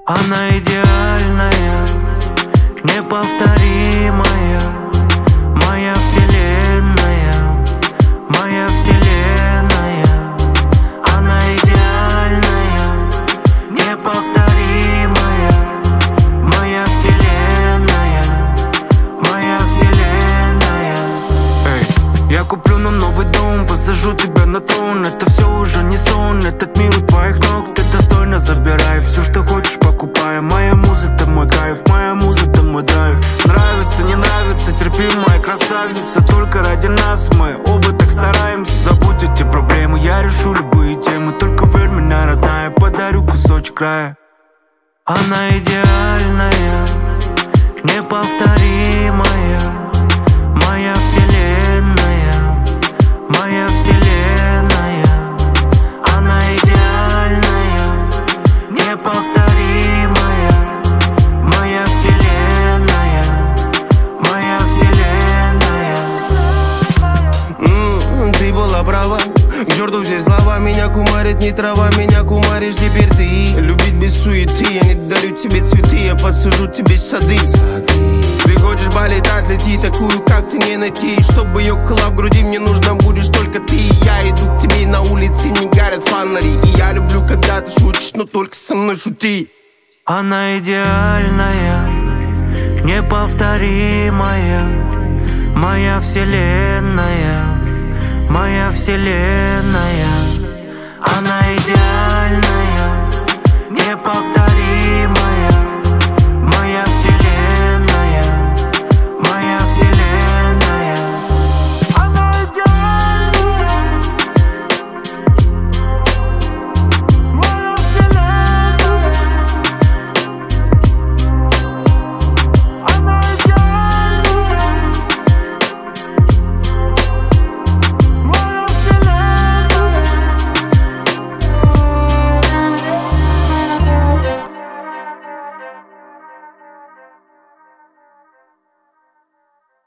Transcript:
Она идеальная, неповторимая, моя вселенная, моя вселенная. Она идеальная, неповторимая, моя вселенная, моя вселенная. Эй, я куплю нам новый дом, посажу тебя на трон. Это все уже не сон, этот мир у твоих ног. Ты достойно забирай все, что хочешь, покупай. Моя муза, это мой кайф, моя муза, это мой драйв. Нравится, не нравится, терпи, моя красавица. Только ради нас мы оба так стараемся. Забудь эти проблемы, я решу любые темы. Только верь меня, родная, подарю кусочек края. Она идеальная, неповторимая, моя вселенная, моя вселенная. Она идеальная, неповторимая, моя вселенная, моя вселенная. Ты была права, к черту все слова. Меня кумарит не трава, меня кумаришь теперь ты. Любить без суеты, я не дарю тебе цветы, я посажу тебе сады. Ты хочешь полетать, лети, такую, как ты, не найти. Чтобы ее крыла в груди, мне нужно будешь только ты. Я иду к тебе, на улице не горят фонари. И я люблю, когда ты шутишь, но только со мной шути. Она идеальная, неповторимая, моя вселенная, моя вселенная. Она идеальная, неповторимая.